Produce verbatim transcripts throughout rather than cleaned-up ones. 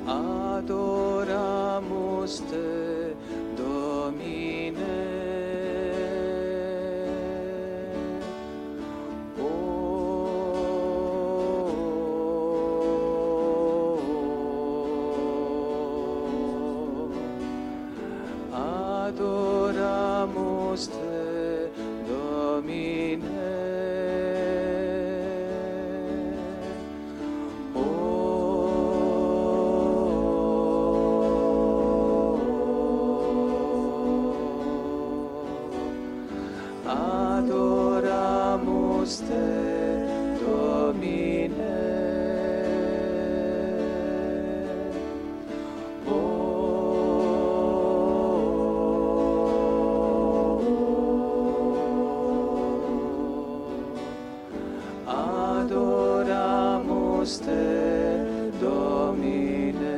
Adoramus te, Domine. Adoramus te, Domine. Adoramus te, Domine. Adoramus te, Domine.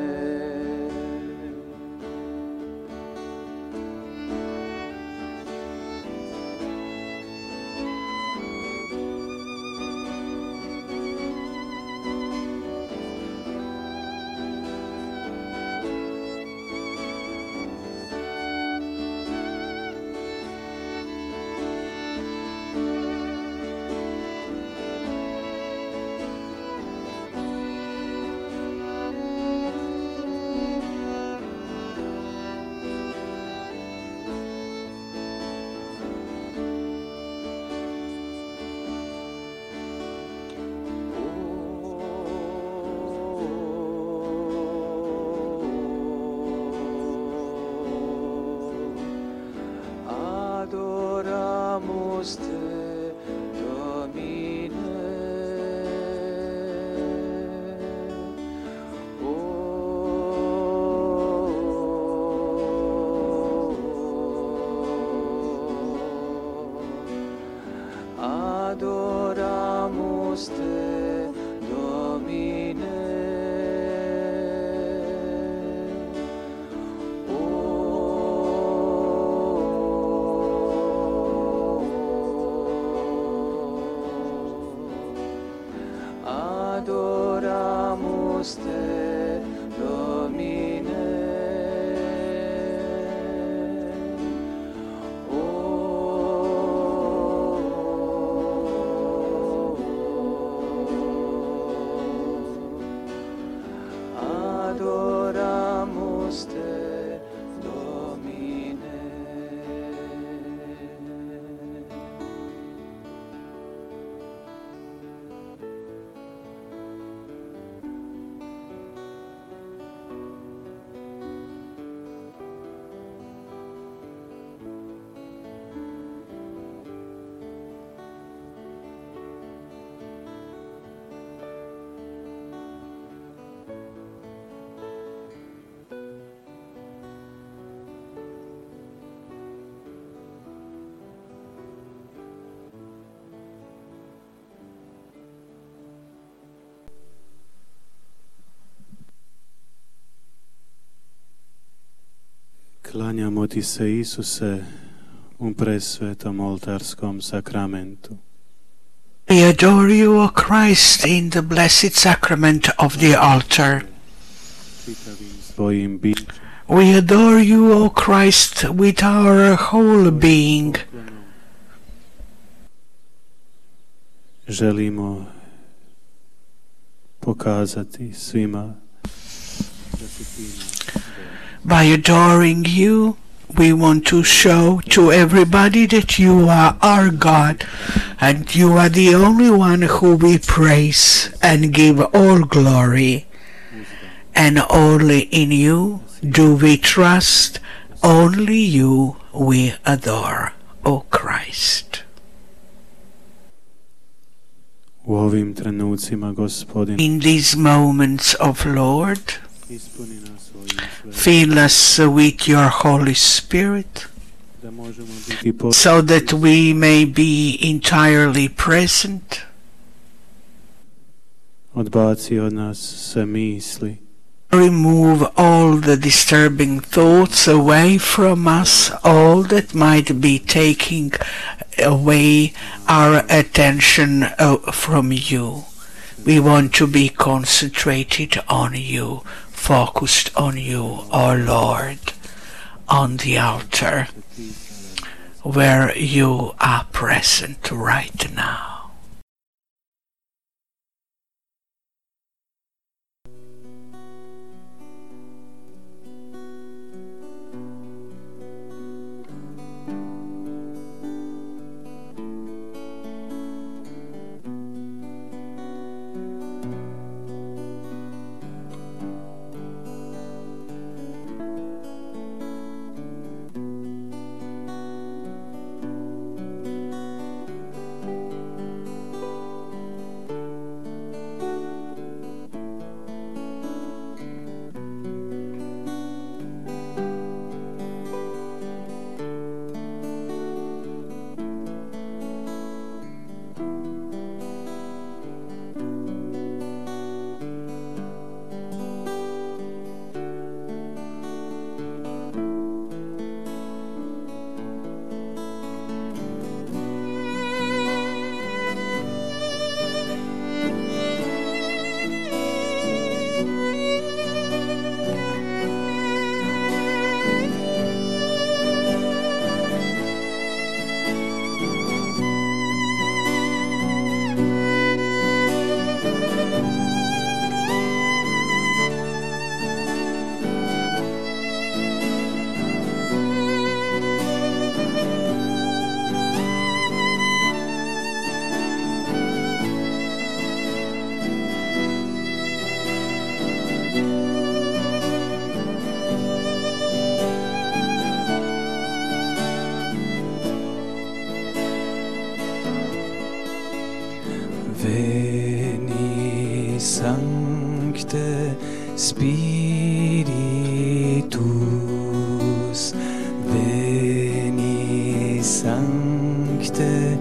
Adoramus te, Domine. Adoramus te, Domine. Adoramus te, Domine. Adoramus te, Domine. Klanjamo ti se, Isuse, u presvetom oltarskom sakramentu. We adore you, O Christ, in the blessed sacrament of the altar. Svojim bićem We adore you, O Christ, with our whole being. želimo pokazati svima da si ti naš Bog. By adoring you, we want to show to everybody that you are our God, and you are the only one who we praise and give all glory. And only in you do we trust, only you we adore, O Christ. U ovim trenucima, Gospodin, In these moments of Lord, ispuni nas svojim svetom, fill us with your Holy Spirit, da možemo biti pod... so that we may be entirely present. Odbaci od nas sve misli, Remove all the disturbing thoughts away from us, all that might be taking away our attention uh, from you. We want to be concentrated on you focused on you, our Lord, on the altar where you are present right now. Veni Sancte Spiritus, Veni Sancte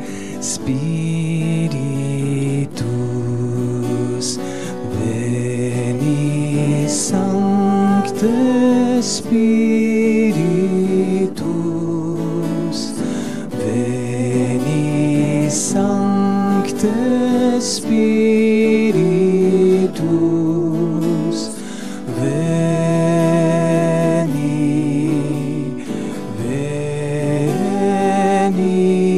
Spiritus, Veni Sancte Spiritus, Veni Sancte Spiritus, veni, veni.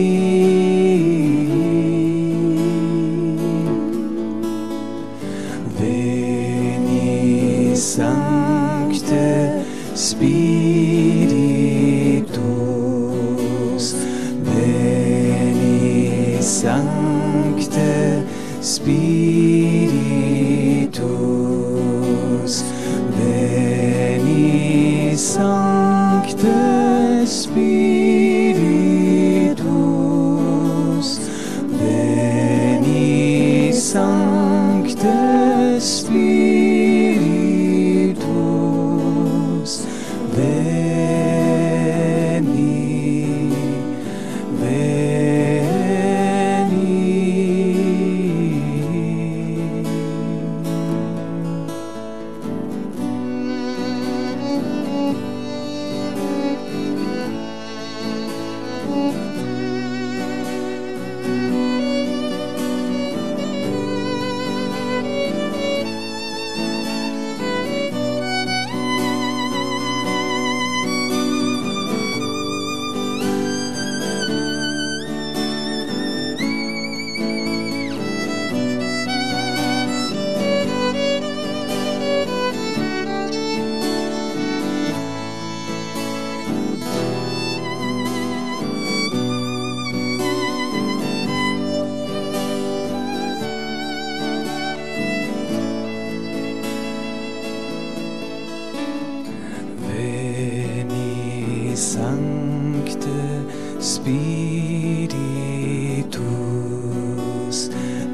Veni Sancte Spiritus, Veni Sancte Spiritus, Veni Sancte Spiritus, Veni Sancte Spiritus, Veni, veni. Veni Sancte Spiritus,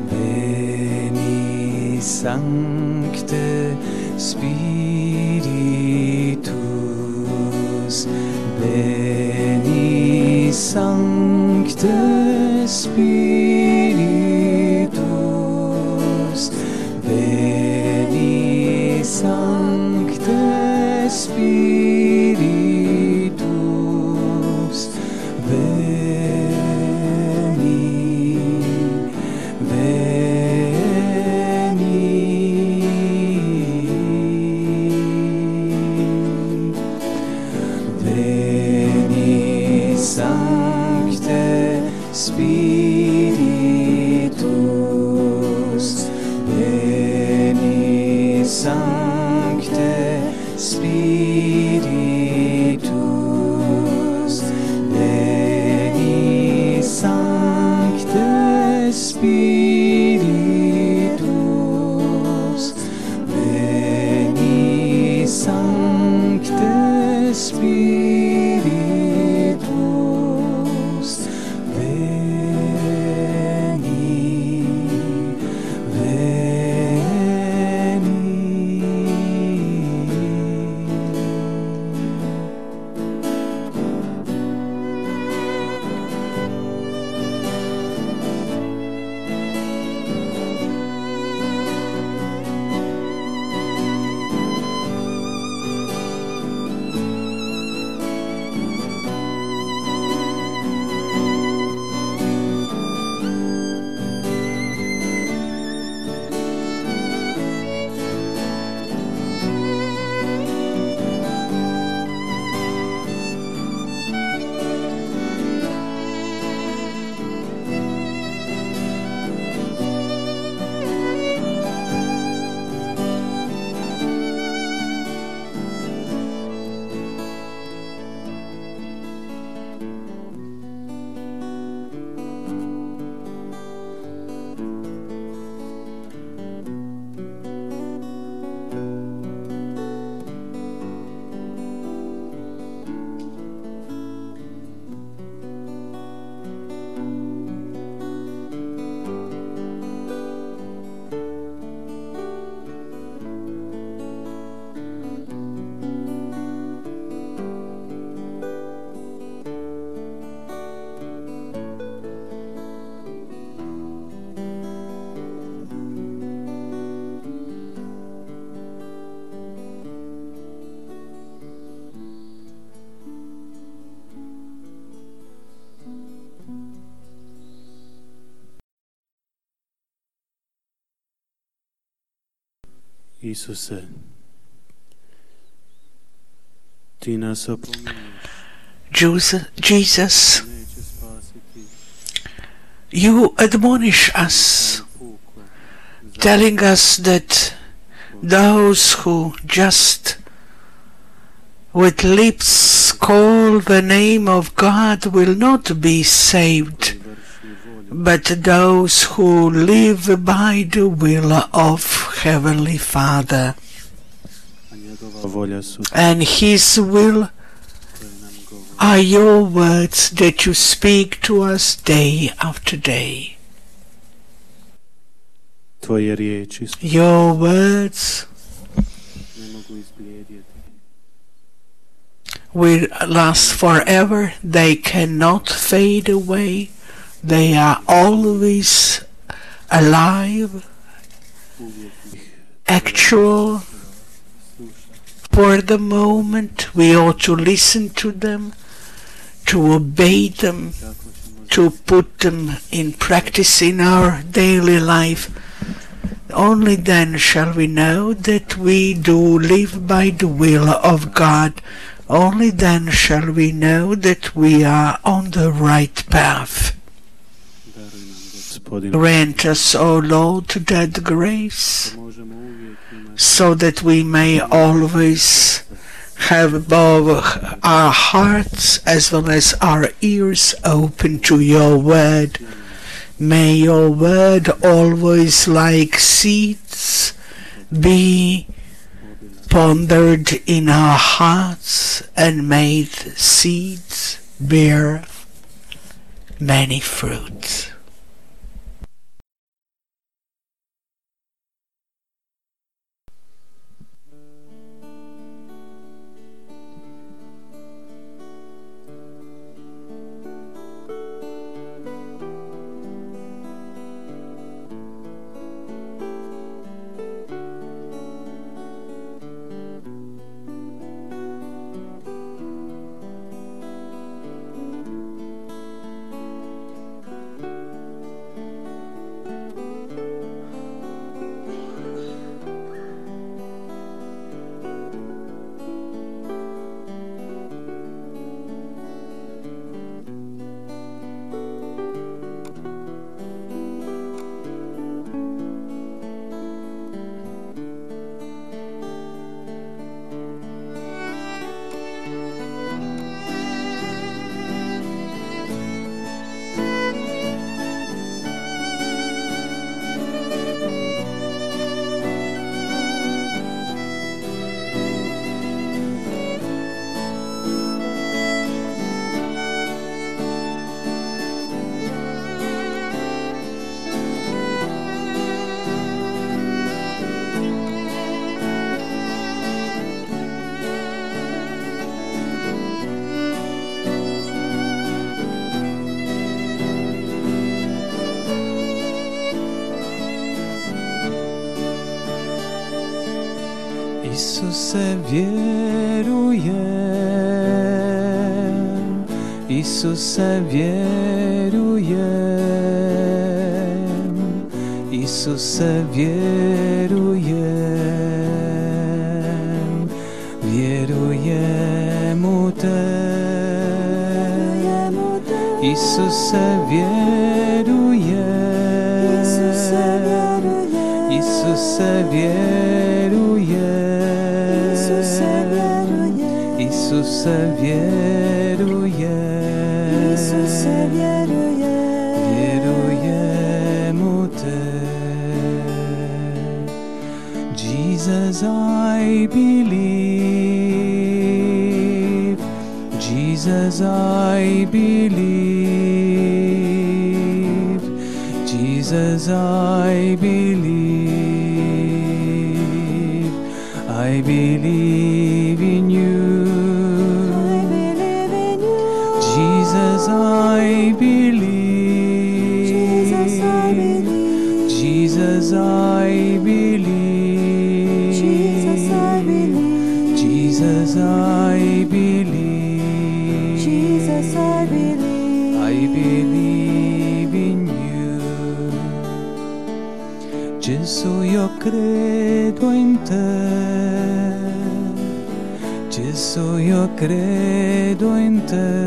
Veni Sancte Spiritus, Veni Sancte Spiritus, Veni Sancte Spiritus, veni, veni. Spiritus, veni Sancte Spiritus, veni Sancte Spiritus, veni, veni. Isuse, ti nas opominješ, Jesus, Jesus, neće spasiti you admonish us, puko, telling us that those who just with lips call the name of God will not be saved, vrši volju but those who live by the will of Heavenly Father. a njegova volja su And His will koje nam govori. are your words that you speak to us day after day. Tvoje riječi su Your words ne mogu izblijedjeti. will last forever. They cannot fade away. They are always alive, Uvijek ih actual. sluša. For the moment, we ought to listen to them, to obey them, Tako ćemo to put them in practice in our daily life. Only then shall we know that we do live by the will of God. Only then shall we know that we are on the right path. daruj nam, Gospodine, Grant us, O Lord, that grace, da možemo uvijek imati so that we may always have both our hearts as well as our ears open to your word. May your word always, like seeds, be pondered in our hearts and made seeds bear many fruits. Isuse, wieruję, Isuse, wieruję, Isuse, wieruję, wieruję mu Te. Isuse, wieruję, Isuse, wieruję, Isuse, wieruję, wieruję mu Ty. Jesus, I believe, Jesus, I believe, Jesus, I believe, I believe in you. Jesus, I believe, Jesus, I believe, Jesus, I believe, I believe in you. Gesù, io credo in Te. Gesù, io credo in Te.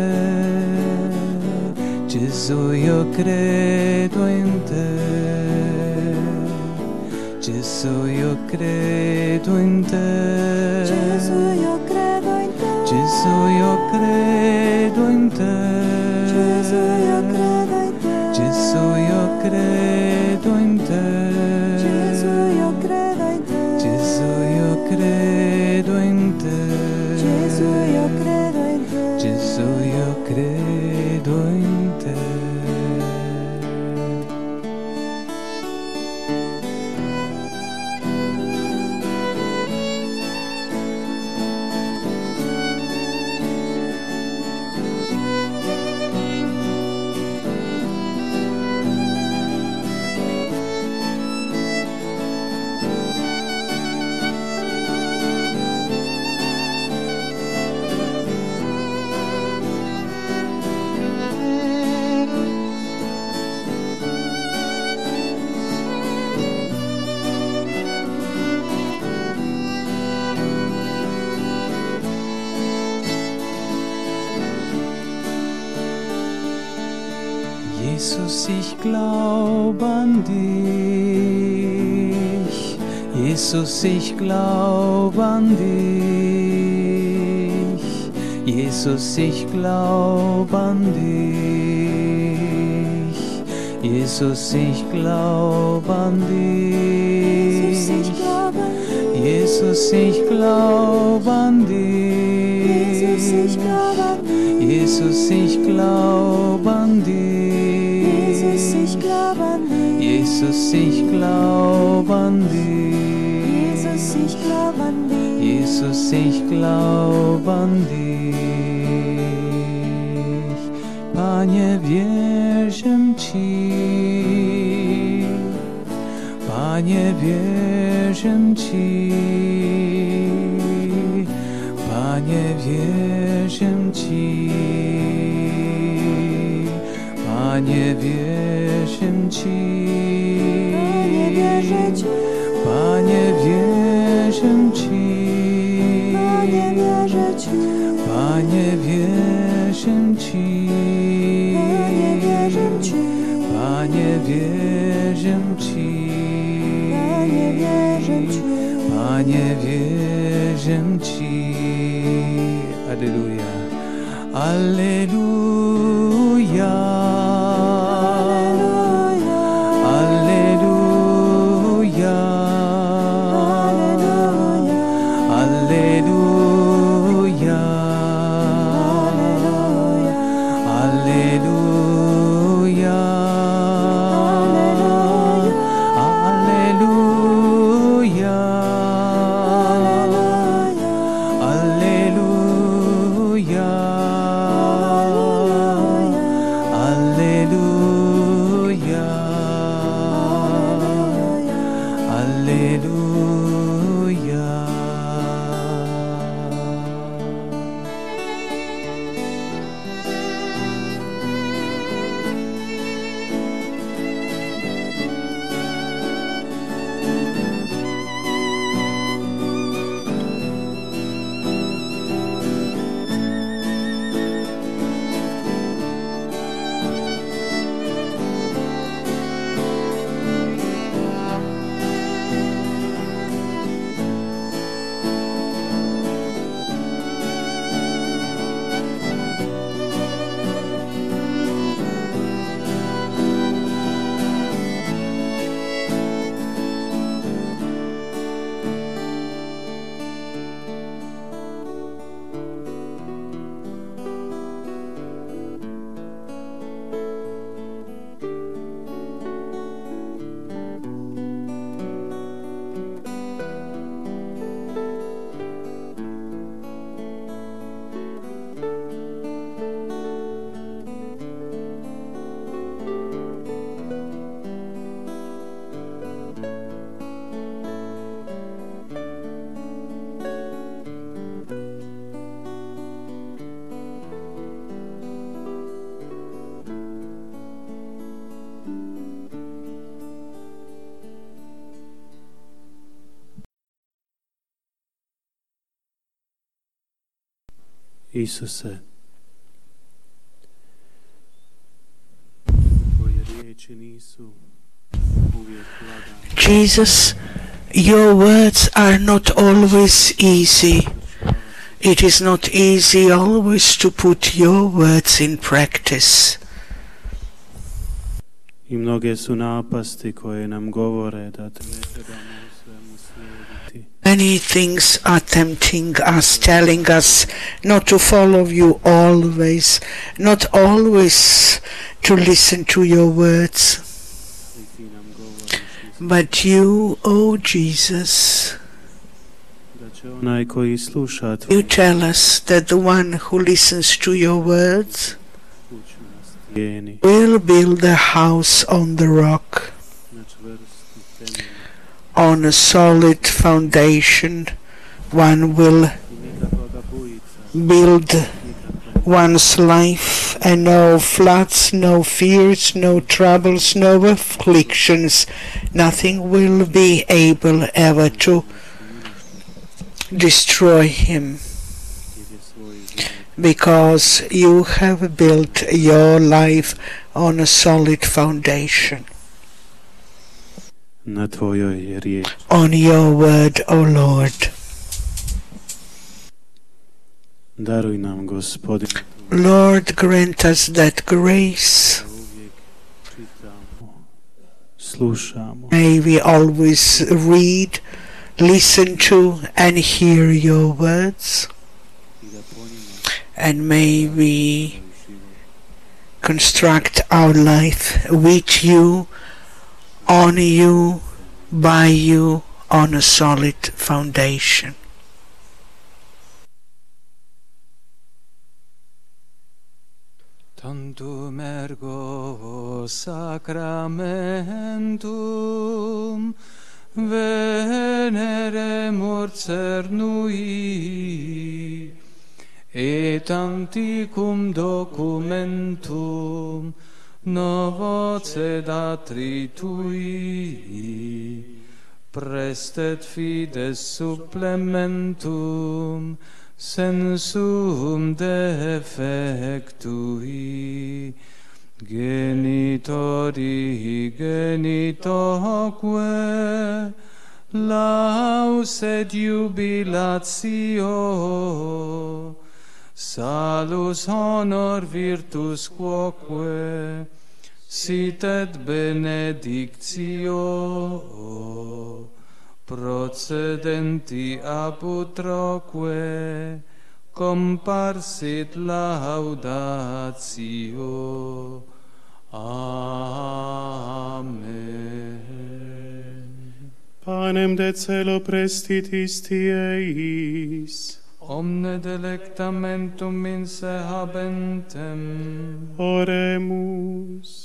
Gesù, io credo in Te. Gesù, io credo in Te. Gesù, io credo in Te. Gesù, io credo in Te. Gesù, io credo in Te. Gesù, io credo in Te. Gesù, io credo in Te. Gesù, io credo in Te. Gesù, io credo in Te. Gesù, io credo in Te. Jesus, ich glaube an dich. Jesus, ich glaube an dich. Jesus, ich glaube an dich. Jesus, ich glaube an dich. Jesus, ich glaube an dich. Jesus, ich glaube an dich. Jesus, ich glaube an dich. Jesus, ich glaube an dich. Jesus, ich glaube an dich. Panie, wierzę Ci. Panie, wierzę Ci. Panie, wierzę Ci. Panie, wierzę Ci. Panie, wierzę Ci. Panie, wierzę Ci. Panie, wierzę Ci. Panie, wierzę Ci. Alleluja. Alleluja. Alleluja. Alleluja. Alleluja. Alleluja. Alleluja. Isuse, Tvoje riječi nisu uvijek lagane. Jesus, your words are not always easy. It is not easy always to put your words in practice. I mnoge su napasti koje nam govore da te ne trebamo u svemu slijediti. Many things are tempting us, telling us not to follow you always, not always to listen to your words. I ti nam govoriš But you, O Jesus, da će onaj koji sluša you tvoju tell us that the one who listens to your words kuću na stijeni, will build a house on the rock, na čvrstu temelju on a solid foundation. One will i nikakvoga bujica, build nikakve one's life, and no floods, no fears, no troubles, no afflictions, nothing will be able ever to destroy him, jer je svoj život because you have built your life on a solid foundation, na tvojoj riječi. on your word, O Lord. Daruj nam, Gospodine, Lord, grant us that grace. da uvijek čitamo, slušamo May we always read, listen to, and hear your words, i da po njima and may we svoj život construct our life with you, on you, by you, on a solid foundation. Tantum ergo sacramentum veneremur cernui, et antiquum documentum novo cedatri tui, prestet fides supplementum sensum defectui, genitori genitoque, laus et jubilatio, salus honor virtus quoque, sit et benedictio, procedenti ab utroque, comparsit laudatio. Amen. Panem de celo prestitis tieis, Omne delectamentum in se habentem, oremus.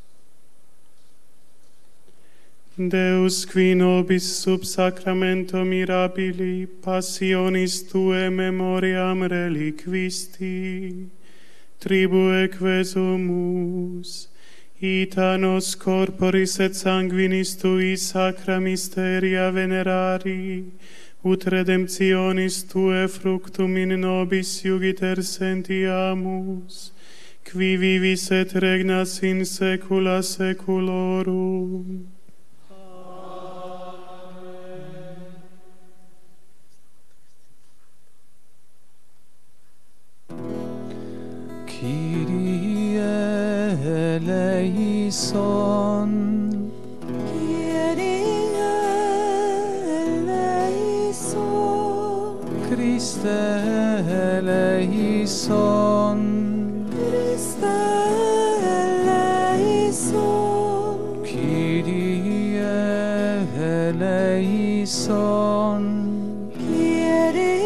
Deus, qui nobis sub sacramento mirabili passionis Tue memoriam reliquisti, tribue quesumus, ita nos corporis et sanguinis Tui sacra mysteria venerari, ut redemptionis Tue fructum in nobis iugiter sentiamus, qui vivis et regnas in saecula saeculorum. Kyrie eleison, Kyrie eleison, Christe eleison, Christe eleison, Kyrie eleison, Kyrie eleison.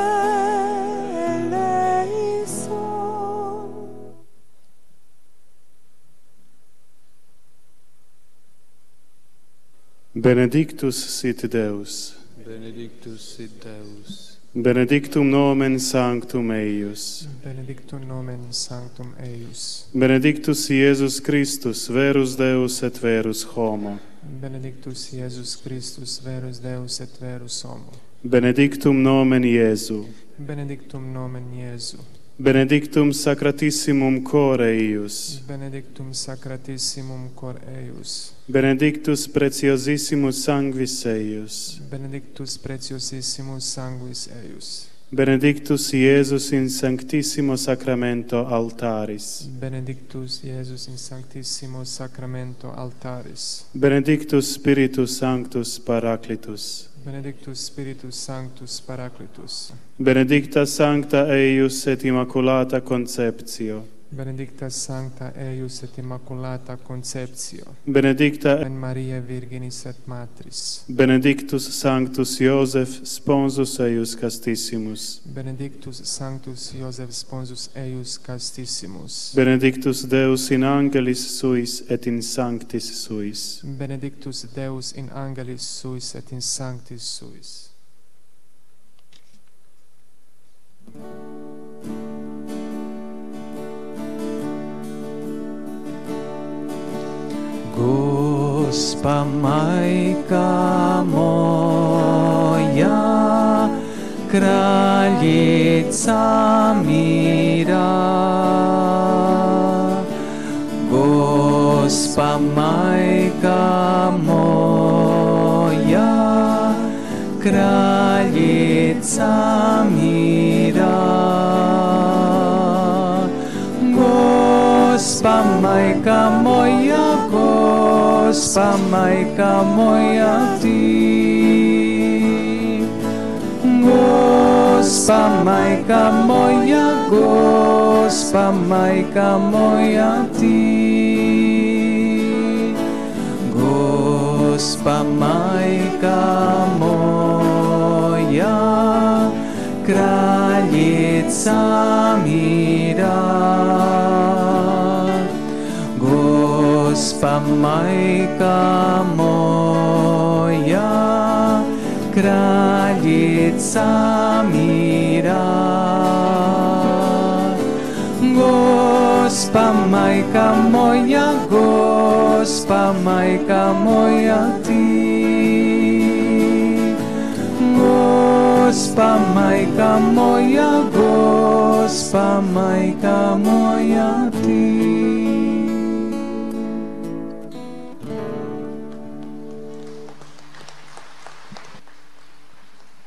Benedictus sit Deus, benedictus sit Deus, benedictum nomen sanctum eius, Benedictum nomen sanctum eius. benedictus Iesus Christus, verus Deus et verus homo, Benedictus Iesus Christus, verus Deus et verus homo. benedictum nomen Iesu, benedictum nomen Iesu, benedictum sacratissimum cor eius, benedictum sacratissimum cor eius, benedictus preciosissimus sanguis eius, benedictus preciosissimus sanguis eius, benedictus Iesus in sanctissimo sacramento altaris, benedictus Iesus in sanctissimo sacramento altaris, benedictus Spiritus Sanctus Paraclitus, benedictus Spiritus Sanctus Paraclitus, benedicta sancta eius et immaculata conceptio, benedicta sancta eius et immaculata conceptio, benedicta en Maria Virginis et Matris, benedictus Sanctus Iosef sponsus eius castissimus, benedictus Sanctus Iosef sponsus eius castissimus, benedictus Deus in angelis suis et in sanctis suis, benedictus Deus in angelis suis et in sanctis suis. Gospa majka moja, kraljica mira. Gospa majka moja, kraljica mira. Gospa majka moja, Gospa majka moja ti. Gospa majka moja, Gospa majka moja ti. Gospa majka moja, kraljica mira. Gospa majka moja, kraljica mira. Gospa majka moja, Gospa majka moja ti. Gospa majka moja, Gospa majka moja ti.